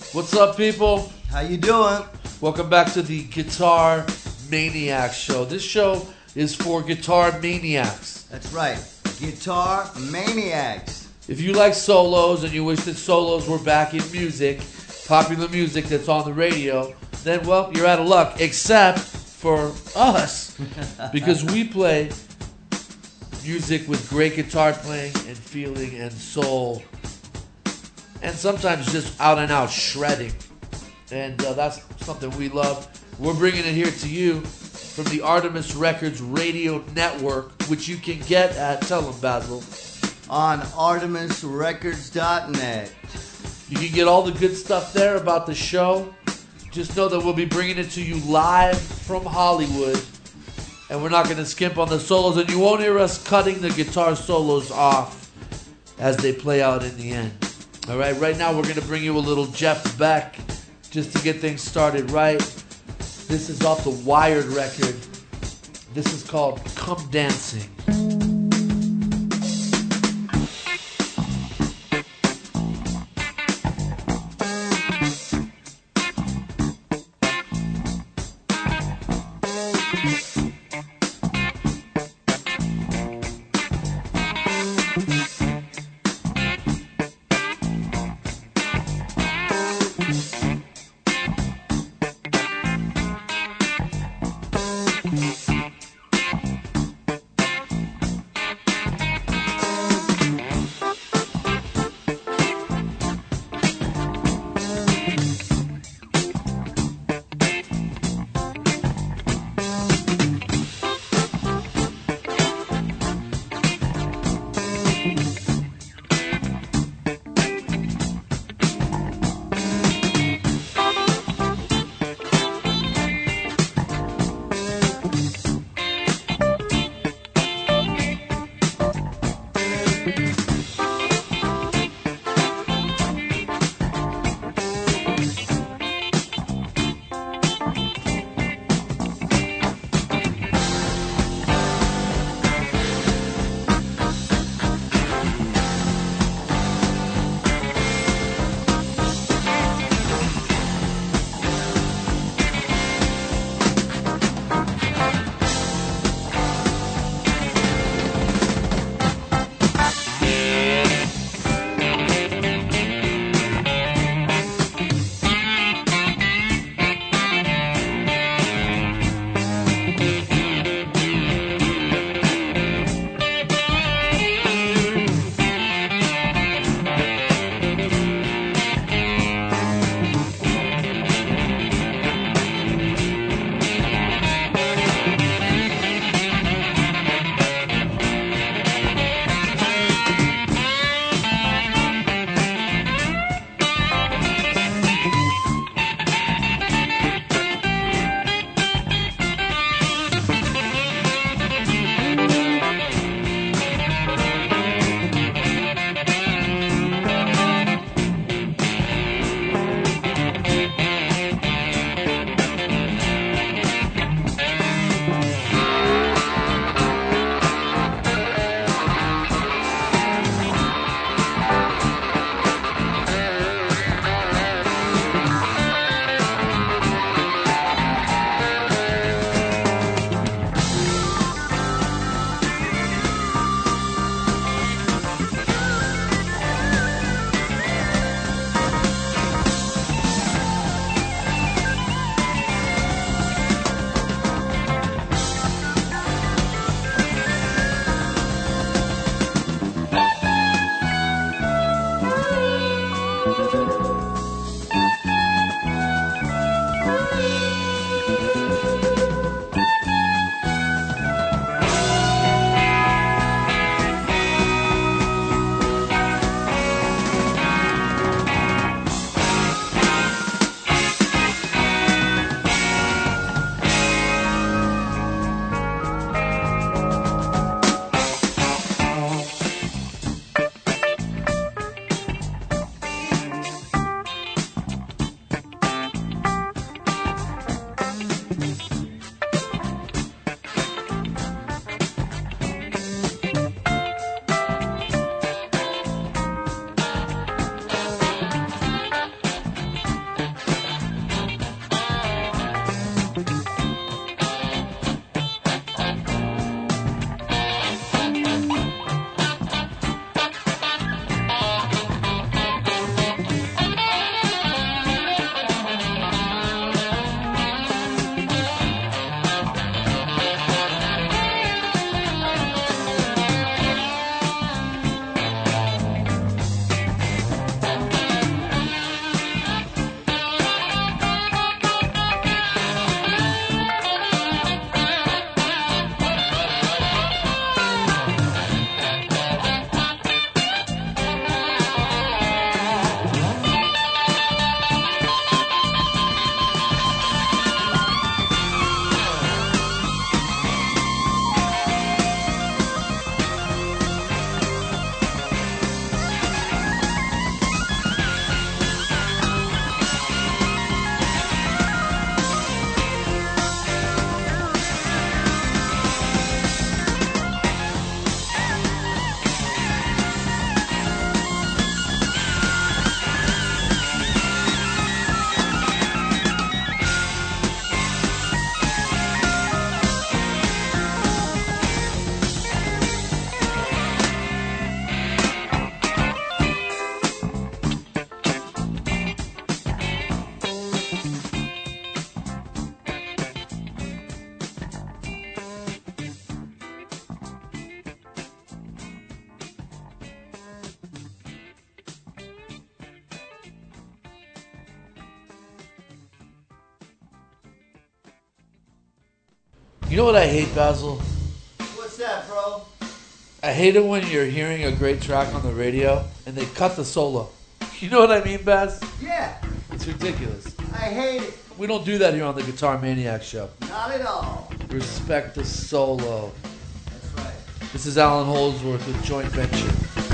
What's up, people? How you doing? Welcome back to the Guitar Maniacs Show. This show is for guitar maniacs. That's right, Guitar Maniacs. If you like solos and you wish that solos were back in music, popular music that's on the radio, then, well, you're out of luck, except for us, because we play music with great guitar playing and feeling and soul, and sometimes just out and out shredding. And that's something we love. We're bringing it here to you from the Artemis Records Radio Network, which you can get at, tell them, Basil, on ArtemisRecords.net. You can get all the good stuff there about the show. Just know that we'll be bringing it to you live from Hollywood, and we're not going to skimp on the solos, and you won't hear us cutting the guitar solos off as they play out in the end. All right, right now we're going to bring you a little Jeff Beck just to get things started right. This is off the Wired record. This is called Come Dancing. You know what I hate, Basil? What's that, bro? I hate it when you're hearing a great track on the radio and they cut the solo. You know what I mean, Baz? Yeah, It's ridiculous. I hate it. We don't do that here on the Guitar Maniac Show. Not at all. Respect the solo. That's right. This is Alan Holdsworth with Joint Venture.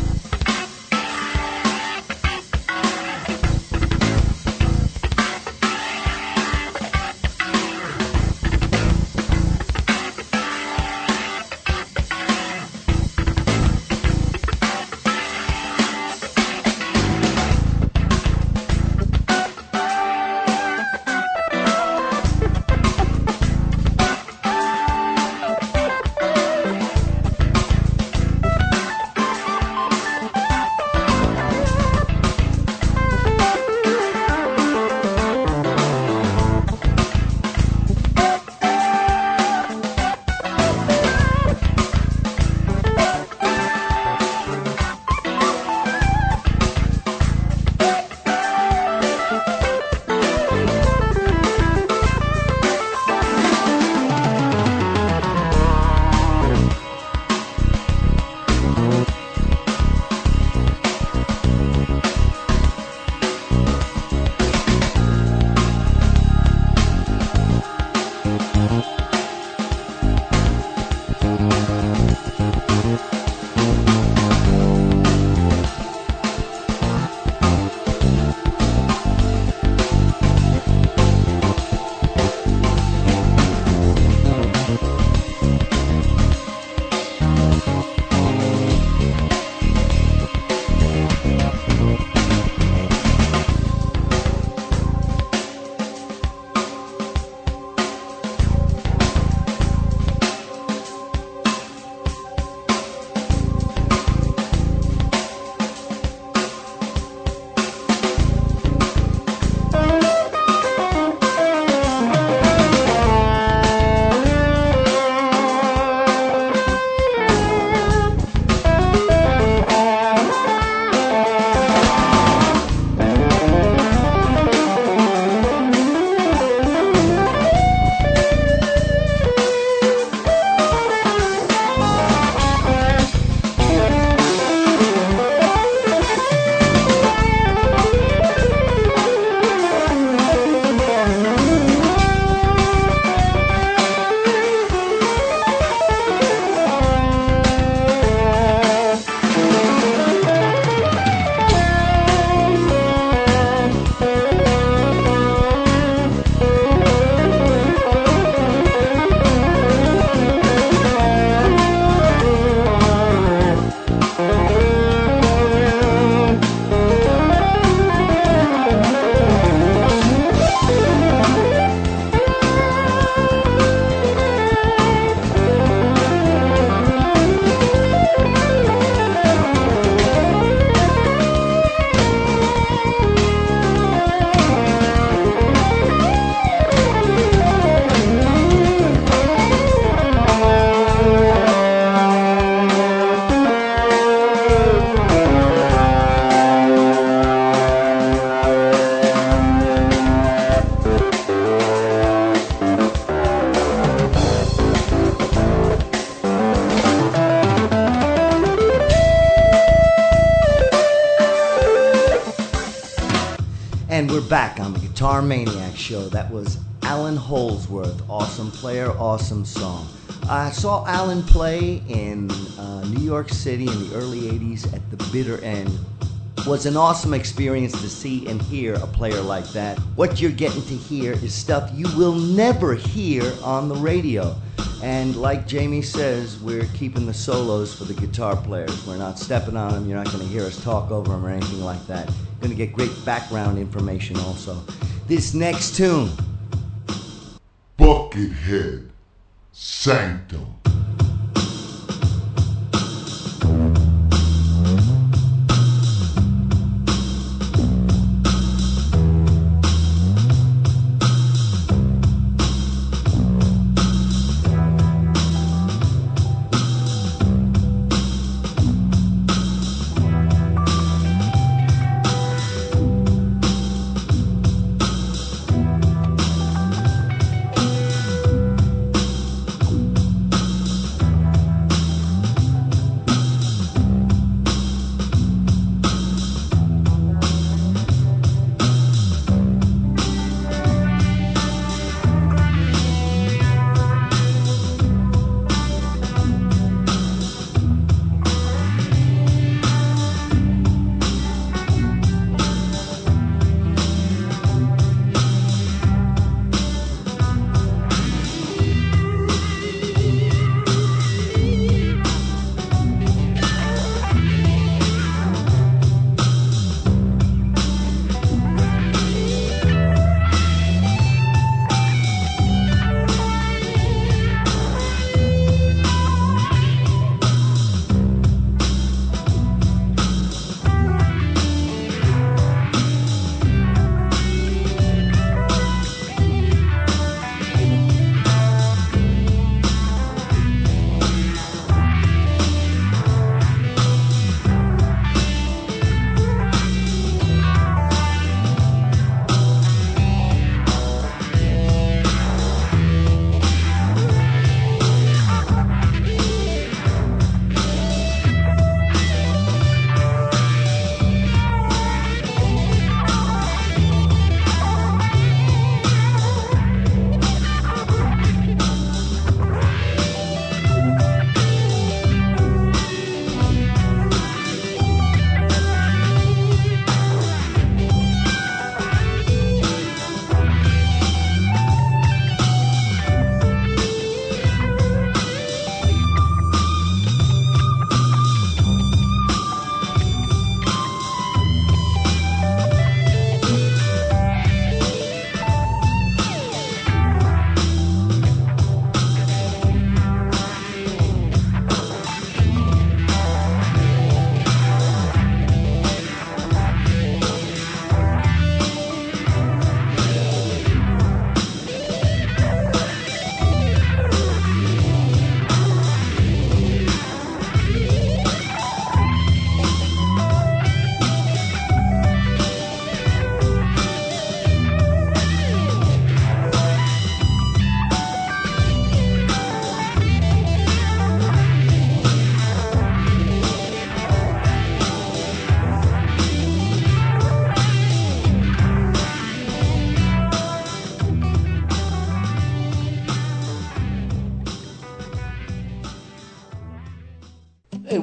And we're back on the Guitar Maniac Show. That was Alan Holdsworth. Awesome player, awesome song. I saw Alan play in New York City in the early 80s at the bitter end. It was an awesome experience to see and hear a player like that. What you're getting to hear is stuff you will never hear on the radio. And like Jamie says, we're keeping the solos for the guitar players. We're not stepping on them. You're not going to hear us talk over them or anything like that. You're going to get great background information also. This next tune, Buckethead Sanctum.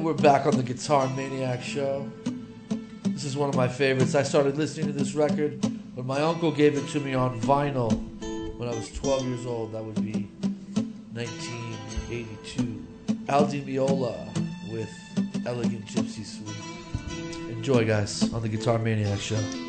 we're back on the Guitar Maniac Show. This is one of my favorites. I started listening to this record when my uncle gave it to me on vinyl when I was 12 years old. That would be 1982. Al Di Meola with Elegant Gypsy Suite. Enjoy, guys, on the Guitar Maniac Show.